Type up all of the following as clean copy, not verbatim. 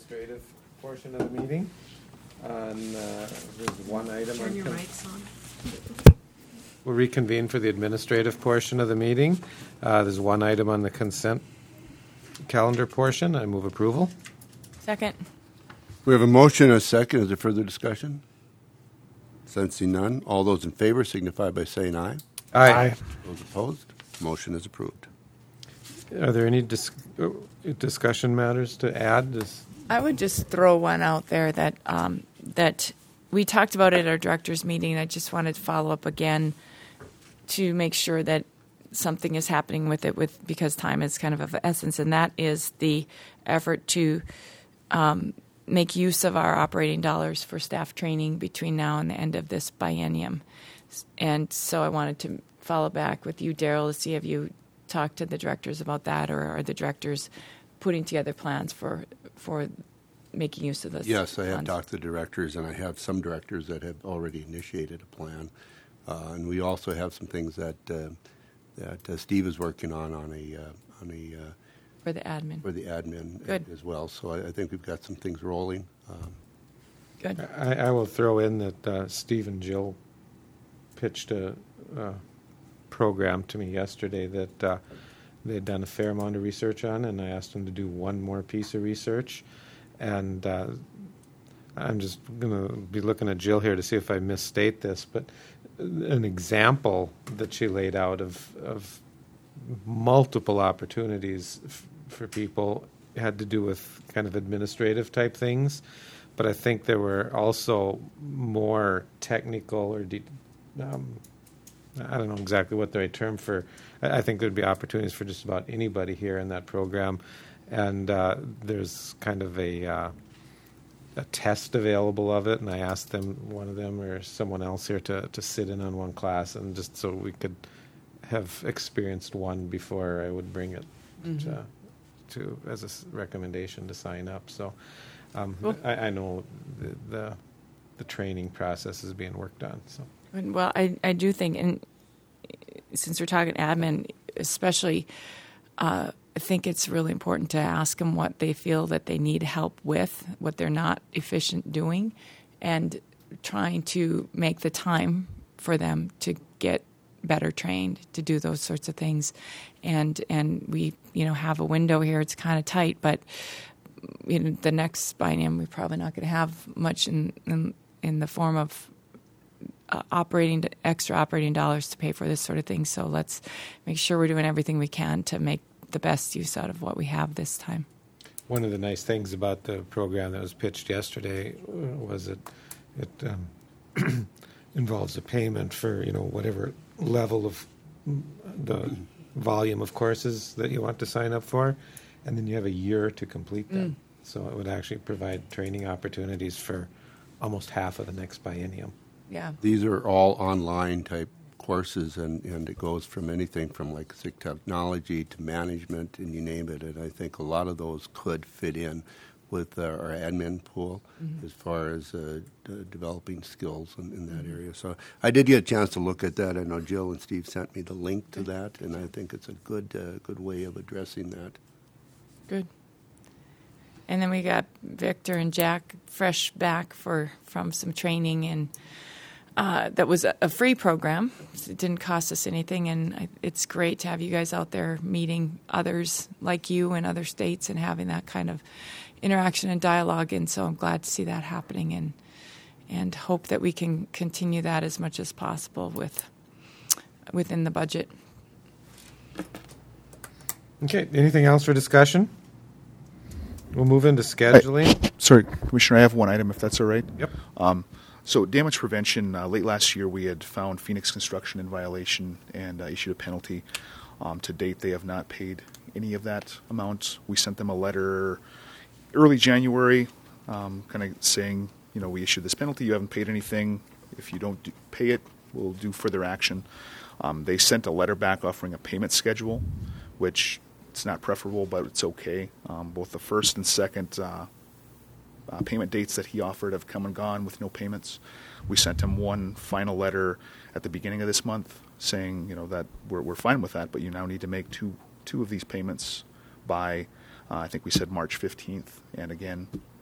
administrative portion of the meeting. There's one item. Turn your mics on. We'll reconvene for the administrative portion of the meeting. There's one item on the consent calendar portion. I move approval. Second. We have a motion and a second. Is there further discussion? Sensing none, all those in favor signify by saying aye. Aye. Those opposed, motion is approved. Are there any discussion matters to add? I would just throw one out there that that we talked about at our directors meeting. I just wanted to follow up again to make sure that something is happening with it, because time is kind of essence, and that is the effort to make use of our operating dollars for staff training between now and the end of this biennium. And so I wanted to follow back with you, Daryl, to see if you talked to the directors about that, or are the directors putting together plans for making use of this? Yes, I have talked to the directors, and I have some directors that have already initiated a plan. And we also have some things that Steve is working on a for the admin. For the admin. Good. As well. So I think we've got some things rolling. Good. I will throw in that Steve and Jill pitched a program to me yesterday that they'd done a fair amount of research on, and I asked them to do one more piece of research. And I'm just going to be looking at Jill here to see if I misstate this, but an example that she laid out of multiple opportunities for people had to do with kind of administrative type things, but I think there were also more technical or I don't know exactly what the right term for. I think there'd be opportunities for just about anybody here in that program, and there's kind of a test available of it, and I asked them, one of them or someone else here, to sit in on one class, and just so we could have experienced one before I would bring it to as a recommendation to sign up. So cool. I know the training process is being worked on. So well, I do think, and since we're talking admin, especially, I think it's really important to ask them what they feel that they need help with, what they're not efficient doing, and trying to make the time for them to get better trained to do those sorts of things. And we have a window here. It's kind of tight, but the next biennium we're probably not going to have much in the form of extra operating dollars to pay for this sort of thing. So let's make sure we're doing everything we can to make the best use out of what we have this time. One of the nice things about the program that was pitched yesterday was it involves a payment for whatever level of the volume of courses that you want to sign up for, and then you have a year to complete them. So it would actually provide training opportunities for almost half of the next biennium. Yeah, these are all online type courses, and it goes from anything from like technology to management, and you name it. And I think a lot of those could fit in with our admin pool as far as developing skills in that area. So I did get a chance to look at that. I know Jill and Steve sent me the link to that, and I think it's a good way of addressing that. Good. And then we got Victor and Jack fresh back from some training, and that was a free program. It didn't cost us anything, and it's great to have you guys out there meeting others like you in other states and having that kind of interaction and dialogue. And so I'm glad to see that happening, and hope that we can continue that as much as possible within the budget. Okay, anything else for discussion? We'll move into scheduling. Sorry, Commissioner, I have one item, if that's all right. Yep. So damage prevention, late last year we had found Phoenix Construction in violation and issued a penalty. To date, they have not paid any of that amount. We sent them a letter early January kind of saying, we issued this penalty, you haven't paid anything. If you don't pay it, we'll do further action. They sent a letter back offering a payment schedule, which it's not preferable, but it's okay. Both the first and second payment dates that he offered have come and gone with no payments. We sent him one final letter at the beginning of this month saying, that we're fine with that, but you now need to make two of these payments by, I think we said March 15th. And again,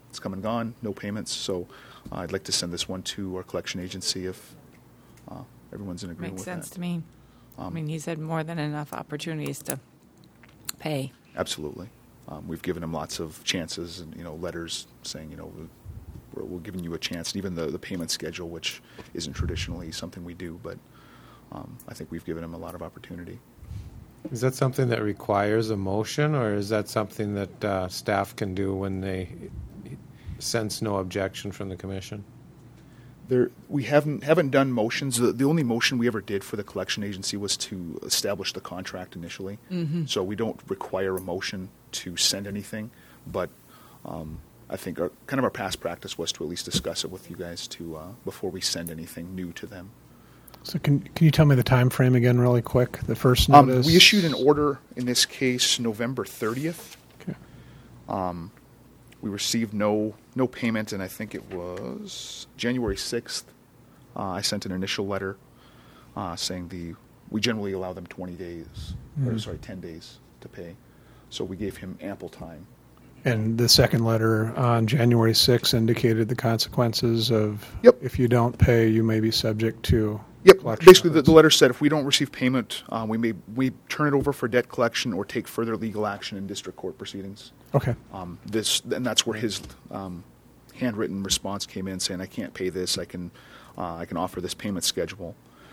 it's come and gone, no payments. So I'd like to send this one to our collection agency if everyone's in agreement Makes with sense that. to me. I mean, he's had more than enough opportunities to pay. Absolutely. We've given him lots of chances and, letters saying, we're giving you a chance. And even the payment schedule, which isn't traditionally something we do, but I think we've given him a lot of opportunity. Is that something that requires a motion, or is that something that staff can do when they sense no objection from the commission? We haven't done motions. The only motion we ever did for the collection agency was to establish the contract initially. Mm-hmm. So we don't require a motion to send anything, but I think our past practice was to at least discuss it with you guys before we send anything new to them. So can you tell me the time frame again really quick? The first notice? We issued an order, in this case, November 30th. Okay. We received no payment, and I think it was January 6th. I sent an initial letter saying we generally allow them 20 days, 10 days to pay. So we gave him ample time. And the second letter on January 6th indicated the consequences of if you don't pay, you may be subject to collection. Basically, the letter said if we don't receive payment, we turn it over for debt collection or take further legal action in district court proceedings. Okay. And that's where his handwritten response came in, saying I can't pay this. I can offer this payment schedule.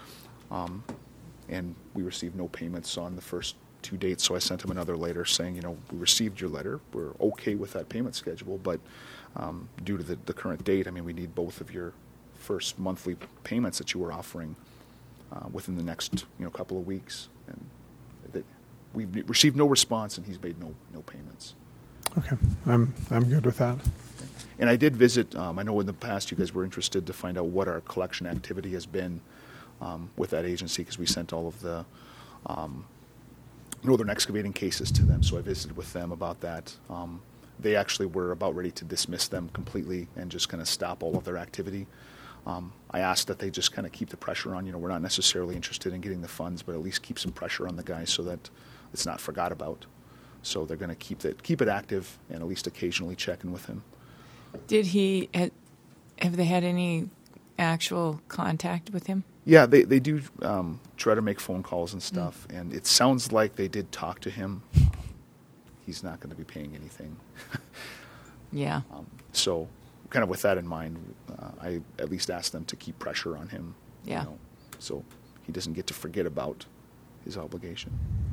And we received no payments on the first 2 dates, so I sent him another letter saying, we received your letter. We're okay with that payment schedule, but due to the current date, we need both of your first monthly payments that you were offering within the next couple of weeks. And we received no response, and he's made no payments. Okay, I'm good with that. And I did visit. I know in the past you guys were interested to find out what our collection activity has been with that agency, because we sent all of the Northern Excavating cases to them. So I visited with them about that. They actually were about ready to dismiss them completely and just kind of stop all of their activity. I asked that they just kind of keep the pressure on. We're not necessarily interested in getting the funds, but at least keep some pressure on the guys so that it's not forgot about. So they're going to keep it active and at least occasionally check in with him. Have they had any actual contact with him? Yeah, they do try to make phone calls and stuff, and it sounds like they did talk to him. He's not going to be paying anything. Yeah. So kind of with that in mind, I at least asked them to keep pressure on him. Yeah. So he doesn't get to forget about his obligation.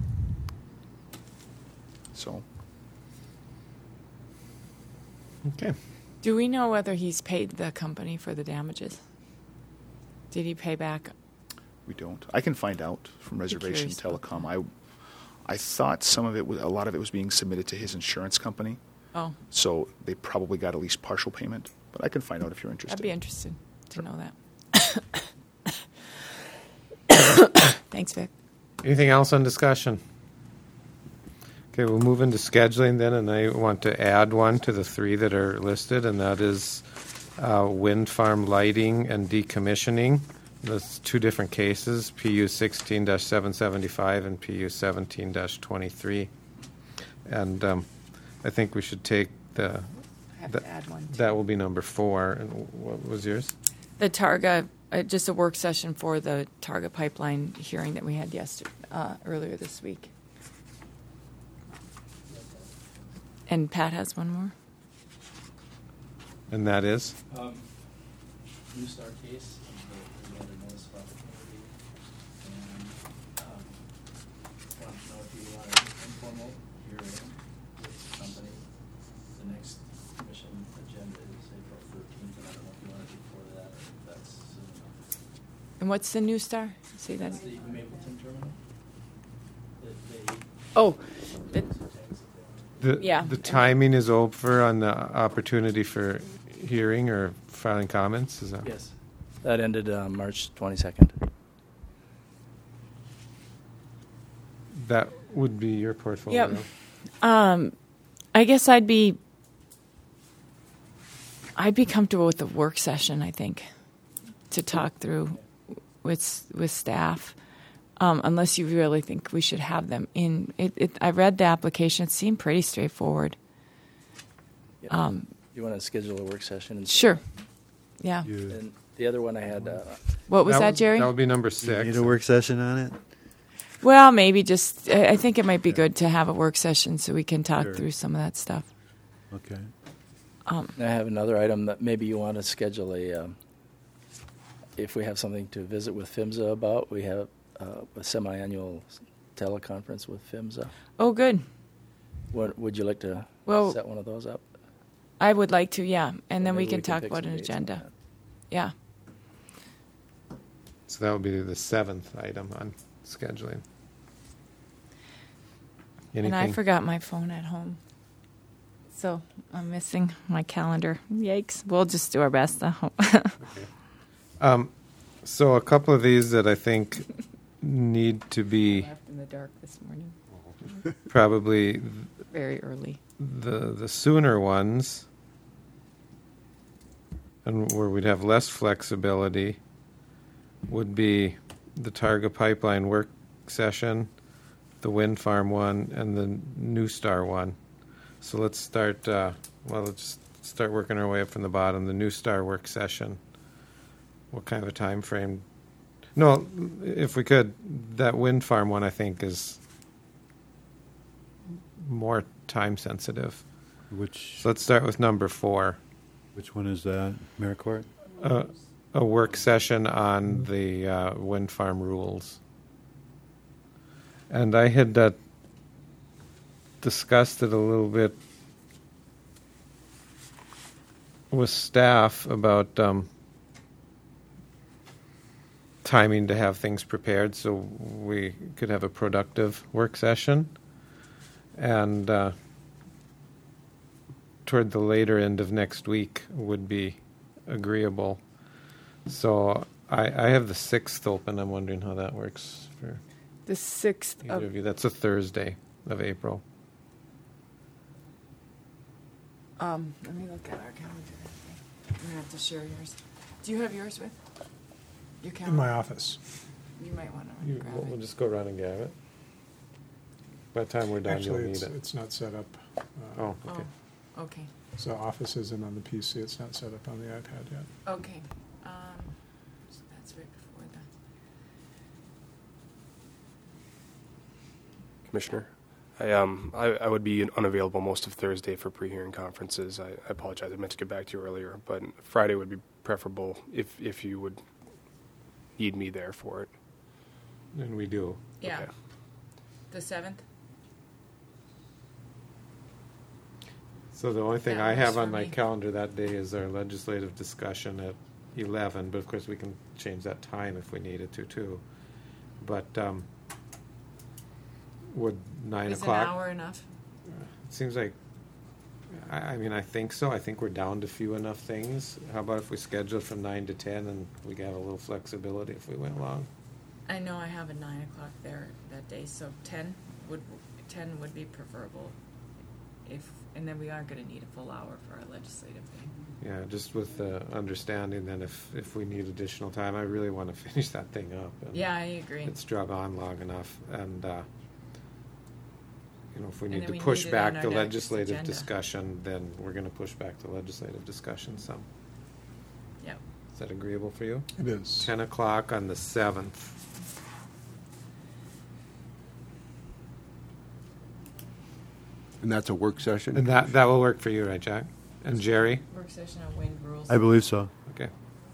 So. Okay. Do we know whether he's paid the company for the damages? Did he pay back? We don't. I can find out from Reservation Curious about Telecom. I thought a lot of it was being submitted to his insurance company. Oh, So they probably got at least partial payment. But I can find out if you're interested. I'd be interested to know that. Thanks, Vic. Anything else on discussion? Okay, we'll move into scheduling then, and I want to add one to the three that are listed, and that is wind farm lighting and decommissioning. That's two different cases, PU 16-775 and PU 17-23. And I think we should take I have to add one. that will be number 4. And what was yours? The Targa, just a work session for the Targa pipeline hearing that we had earlier this week. And Pat has one more. And that is? New Star case, we had a notice of opportunity, and wanted to know if you want an informal hearing with the company. The next commission agenda is April 13th, and I don't know if you want it before that or if that's soon enough. And what's the New Star? Say that. That's the Mapleton terminal. Oh, The timing is over on the opportunity for hearing or filing comments? Is that? Yes. That ended March 22nd. That would be your portfolio. Yep. I guess I'd be comfortable with the work session, I think, to talk through with staff, unless you really think we should have them in. I read the application; it seemed pretty straightforward. Yep. You want to schedule a work session? And Sure. Yeah. And the other one I had, What was that, Jerry? That would be number You 6. need a work session on it? Well, maybe just, I think it might be good to have a work session so we can talk Sure. through some of that stuff. Okay. I have another item that maybe you want to schedule if we have something to visit with PHMSA about, we have a semi-annual teleconference with PHMSA. Oh, good. What, would you like to Well, set one of those up? I would like to, yeah. And then we Maybe can talk pick about some an dates on agenda. that. Yeah. So that would be the 7th item on scheduling. And I forgot my phone at home. So I'm missing my calendar. Yikes. We'll just do our best, though. So a couple of these that I think need to be Left in the dark this morning. probably Very early. the sooner ones, and where we'd have less flexibility, would be the Targa Pipeline work session, the wind farm one, and the New Star one. So let's start. Let's start working our way up from the bottom. The New Star work session. What kind of a time frame? No, if we could, that wind farm one I think is more time sensitive. Which So let's start with number 4. which one is that? Maricourt? A work session on the wind farm rules. And I had discussed it a little bit with staff about timing to have things prepared so we could have a productive work session. And toward the later end of next week would be agreeable. So I have the 6th open. I'm wondering how that works for The 6th either of of... you. That's a Thursday of April. Let me look at our calendar. I'm going to have to share yours. Do you have yours with? Your In calendar? my office. You might want to grab We'll it. just go around and grab it. By the time we're done, Actually, you'll need it's, it. it's not set up. Oh, okay. Oh, okay. So Office isn't on the PC. It's not set up on the iPad yet. Okay. So that's right before that. Commissioner. I would be unavailable most of Thursday for pre-hearing conferences. I apologize. I meant to get back to you earlier, but Friday would be preferable if you would need me there for it. And we do. Yeah. Okay. The 7th? So the only thing That I works have for on my me. calendar that day is our legislative discussion at 11, but of course we can change that time if we needed to too. But would 9 Is o'clock? an hour enough? It seems like, I mean, I think so. I think we're down to few enough things. How about if we schedule it from 9 to 10 and we got a little flexibility if we went along? I know I have a 9 o'clock there that day, so 10 would be preferable. And then we aren't going to need a full hour for our legislative thing. Yeah, just with the understanding then if we need additional time, I really want to finish that thing up. And Yeah, I agree. it's drug on long enough, and if we And need then to we push need it back on the our next legislative agenda. discussion, then we're going to push back the legislative discussion some. Yep. Is that agreeable for you? It is. 10 o'clock on the 7th. And that's a work session? And that will work for you, right, Jack? And Jerry? Work session on wind rules. I believe so. Okay.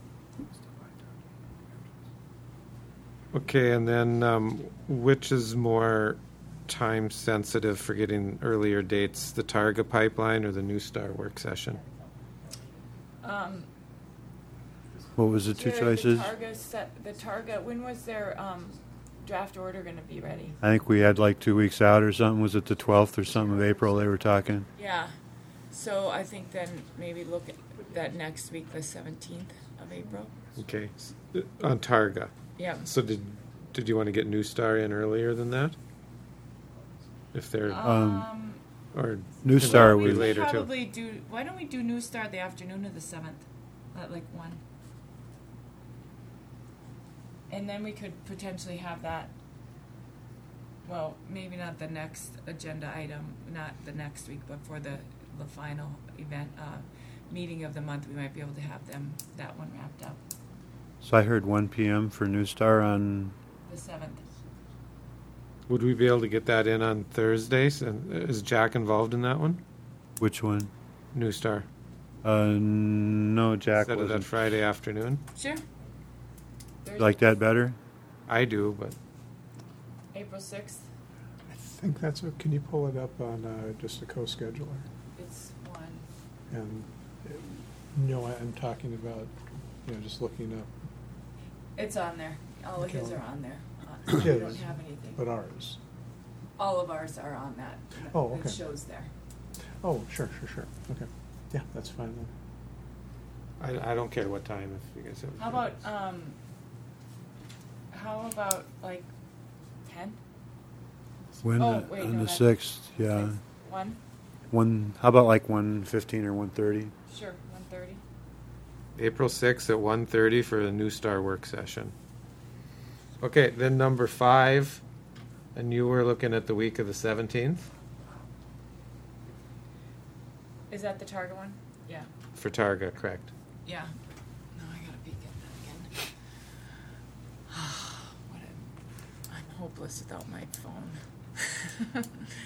Okay, and then which is more time sensitive for getting earlier dates, the Targa pipeline or the New Star work session? What was the two choices? The Targa, when was their draft order going to be ready? I think we had like 2 weeks out or something. Was it the 12th or something of April they were talking? Yeah. So I think then maybe look at that next week, the 17th of April. Okay, on Targa. Yeah. So did you want to get New Star in earlier than that? If they're or New can Star that be was later too? Probably do. Why don't we do New Star the afternoon of the 7th, at like 1? And then we could potentially have that. Well, maybe not the next agenda item, not the next week, but for the final event. meeting of the month, we might be able to have that one wrapped up. So I heard 1 p.m. for New Star on. The 7th. Would we be able to get that in on Thursdays? And is Jack involved in that one? Which one? New Star. No, Jack Instead of that wasn't. Friday afternoon? Sure. Like that better? I do, but April 6th. I think that's what, can you pull it up on just a co-scheduler? It's 1. And, no, I'm talking about, just looking up, It's on there. All of his Okay. are on there. So we don't His, have anything. but ours. All of ours are on that. Oh, It okay. shows there. Oh, sure. Okay. Yeah, that's fine then. I don't care what time if you guys have. How about like 10? When Oh, wait, on no, the that's- 6th? Yeah. 1? How about like 1:15 or 1:30? Sure, 1:30. April 6th at 1:30 for the New Star work session. Okay, then number 5, and you were looking at the week of the 17th Is that the Targa one? Yeah. for Targa, correct? Yeah. No, I gotta peek at that again. I'm hopeless without my phone.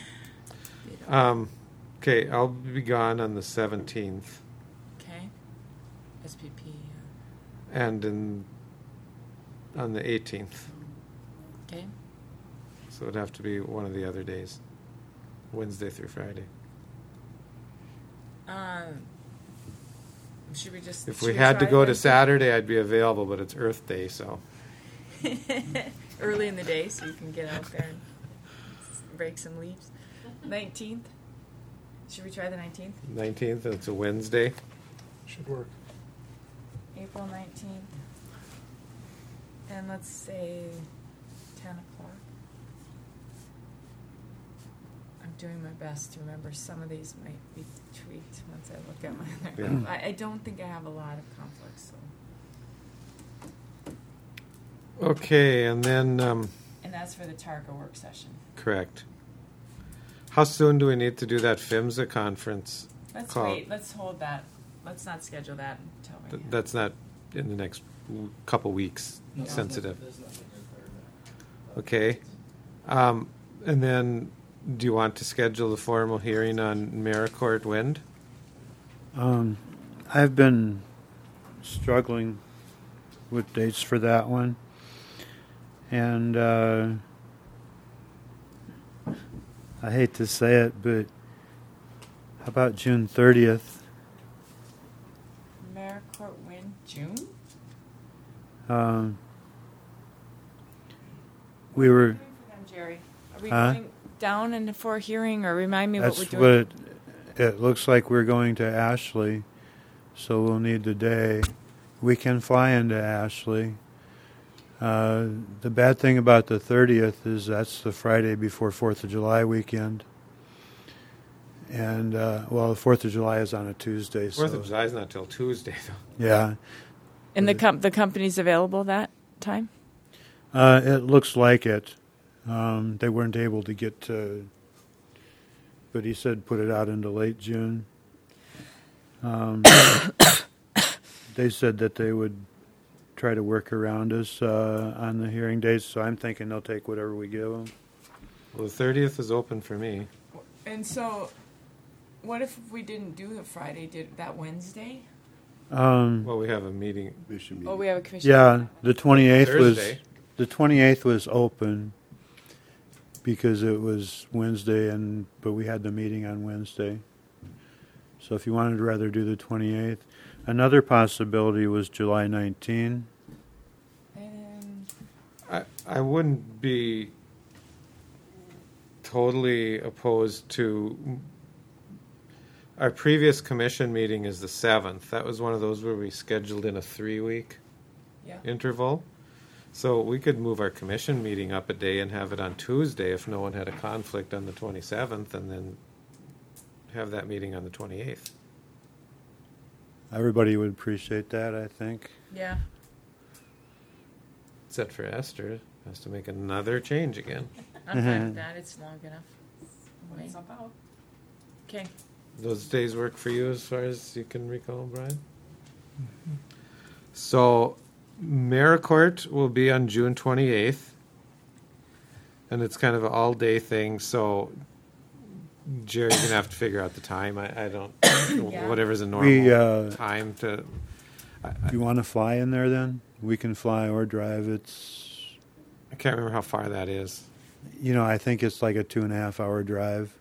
Okay, I'll be gone on the 17th, Okay. SPP. and on the 18th. Okay. So it'd have to be one of the other days, Wednesday through Friday. Should we just? If should we had to go to Wednesday? Saturday, I'd be available, but it's Earth Day, so. Early in the day, so you can get out there and break some leaves. 19th. Should we try the 19th? 19th, it's a Wednesday. Should work. April 19th. And let's say 10 o'clock. I'm doing my best to remember. Some of these might be tweaked once I look at my other. Yeah. I don't think I have a lot of conflicts. So. Okay, and then, And that's for the Targa work session. correct. How soon do we need to do that PHMSA conference? Let's call? wait. Let's hold that. Let's not schedule that until we. That's not in the next couple weeks, No. sensitive. There's nothing in there. Okay. And then, do you want to schedule the formal hearing on Maricourt Wind? I've been struggling with dates for that one. And I hate to say it, but how about June 30th? Maricourt Wind, June? We were. What are we doing for them, Jerry? Are we going down and for a hearing, or remind me what we're That's doing? what it looks like. We're going to Ashley, so we'll need the day. We can fly into Ashley. The bad thing about the 30th is that's the Friday before 4th of July weekend. And, well, the 4th of July is on a Tuesday. 4th of July is not till Tuesday, though. Yeah. And the company's available that time? It looks like it. They weren't able to get to, but he said put it out into late June. They said that they would try to work around us on the hearing dates, so I'm thinking they'll take whatever we give them. Well, the 30th is open for me. And so, what if we didn't do the Friday? Did that Wednesday? Well, we have a meeting. Oh, we have a commission. Yeah, the 28th was Thursday. the 28th was open because it was Wednesday, but we had the meeting on Wednesday. So if you wanted to rather do the 28th, another possibility was July 19. And I wouldn't be totally opposed to. Our previous commission meeting is the 7th. That was one of those where we scheduled in a 3-week yeah, interval. So we could move our commission meeting up a day and have it on Tuesday if no one had a conflict on the 27th, and then have that meeting on the 28th. Everybody would appreciate that, I think. yeah. Except for Esther, has to make another change again. I'm fine with that. It's long enough. What's about? Okay. Those days work for you as far as you can recall, Brian? So, Maricourt will be on June 28th, and it's kind of an all-day thing, so Jerry's going to have to figure out the time. I don't, whatever's a normal time to... You want to fly in there then? We can fly or drive. I can't remember how far that is. I think it's like a 2.5-hour drive.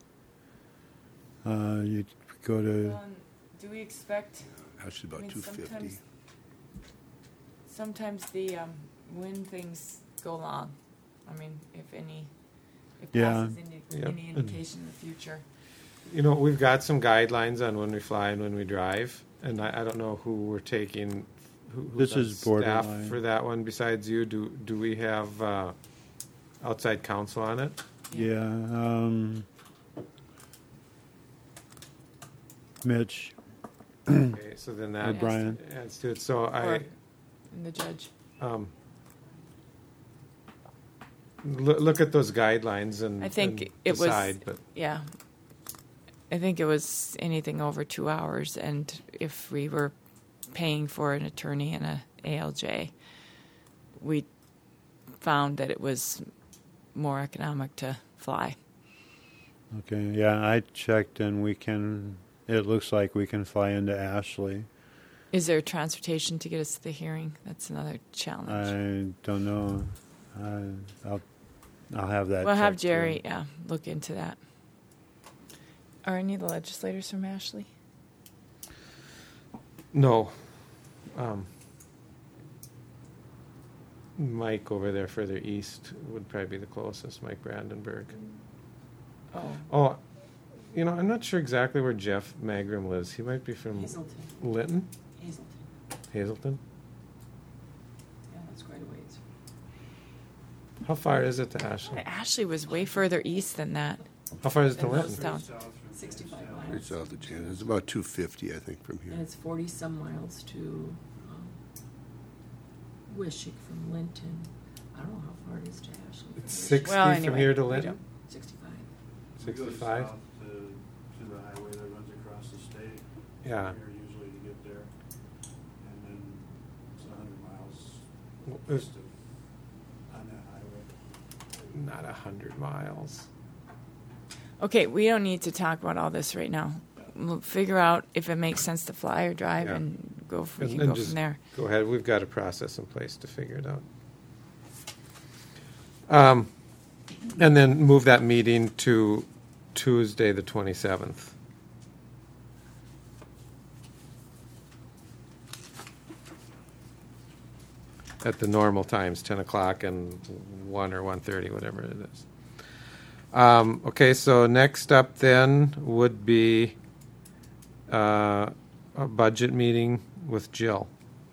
You go to... do we expect... Actually, about 250. Sometimes the when things go long. I mean, if Yeah. passes any indication in the future. We've got some guidelines on when we fly and when we drive, and I don't know who we're taking. This who's is on staff borderline. for that one besides you. Do we have outside counsel on it? Yeah. Mitch. Okay, so then that Brian. adds to it. So And the judge. Look at those guidelines and I think and it decide, was. but Yeah. I think it was anything over 2 hours, and if we were paying for an attorney and a ALJ, we found that it was more economic to fly. Okay, yeah, I checked and it looks like we can fly into Ashley. Is there transportation to get us to the hearing? That's another challenge. I don't know. I'll have that. We'll have checked, too. Jerry, look into that. Are any of the legislators from Ashley? no. Mike over there further east would probably be the closest, Mike Brandenburg. Oh, I'm not sure exactly where Jeff Magrum lives. He might be from Hazelton. Lytton? Hazelton. Hazelton? Yeah, that's quite a ways. How far is it to Ashley? Ashley was way further east than that. How far is it to in Lytton? Town. 65 Right miles. south of Jan. It's about 250, I think, from here. And it's 40-some miles to Wishick from Linton. I don't know how far it is to Ashley. from It's Wishick. 60 Well, from anyway, here to we Lytton? 65. 65? to the highway that runs across the state. Yeah. Here usually to get there. And then it's 100 miles Well, east of, on that highway. Not 100 miles. Okay, we don't need to talk about all this right now. We'll figure out if it makes sense to fly or drive Yeah. and go. We And can then go just from there. Go ahead. We've got a process in place to figure it out. And then move that meeting to Tuesday, the 27th. At the normal times, 10 o'clock and 1 or 1:30, whatever it is. Okay, so next up then would be a budget meeting with Jill.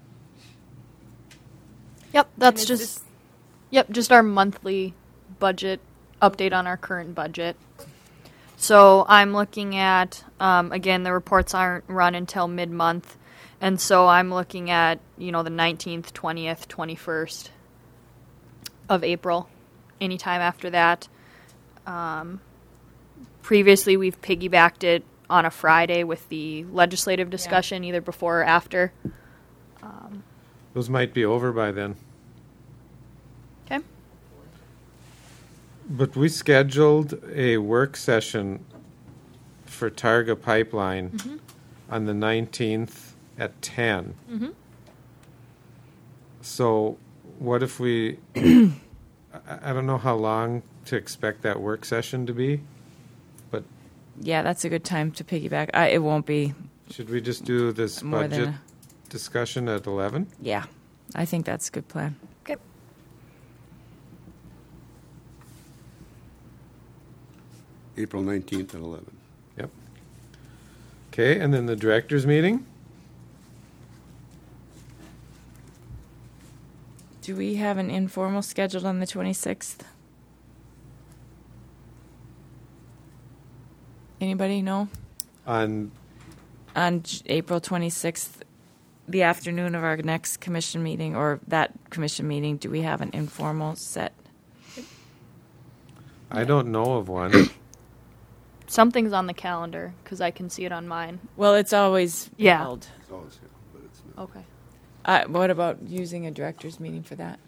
Yep, that's And is just just our monthly budget update on our current budget. So I'm looking at again, the reports aren't run until mid-month, and so I'm looking at the 19th, 20th, 21st of April, anytime after that. Previously, we've piggybacked it on a Friday with the legislative discussion, either before or after. Those might be over by then. Okay. But we scheduled a work session for Targa Pipeline on the 19th at 10. So what if we, I don't know how long to expect that work session to be, but Yeah, that's a good time to piggyback. It won't be should we just do this more than budget discussion at 11? Yeah, I think that's a good plan. Okay. April 19th and 11th. Yep. Okay, and then the directors meeting? Do we have an informal scheduled on the 26th? Anybody know? On On April 26th, the afternoon of our next commission meeting, or that commission meeting, do we have an informal set? I don't know of one. something's on the calendar because I can see it on mine. Well, it's always Yeah. held. It's always, yeah, but it's not. Okay. What about using a director's meeting for that?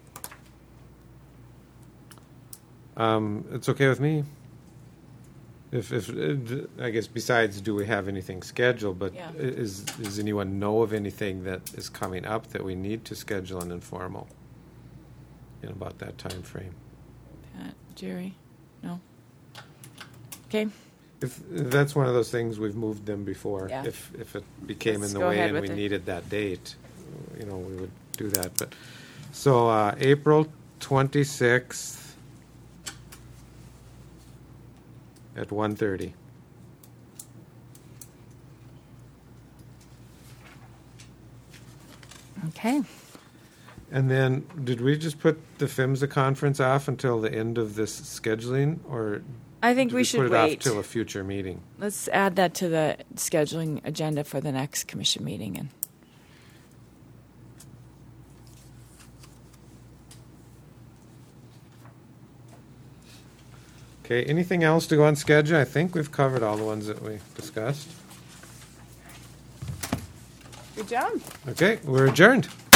It's okay with me. If I guess besides, do we have anything scheduled? But Yeah. Does anyone know of anything that is coming up that we need to schedule an informal in about that time frame? Pat, Jerry? No? Okay. If that's one of those things, we've moved them before. Yeah. If it became Let's in the go way ahead and with we it. needed that date, we would do that. But so April 26th at 1:30. Okay. And then, did we just put the PHMSA conference off until the end of this scheduling, or I think did we we should put it wait. off till a future meeting? Let's add that to the scheduling agenda for the next commission meeting. And Okay, anything else to go on schedule? I think we've covered all the ones that we discussed. good job. Okay, we're adjourned.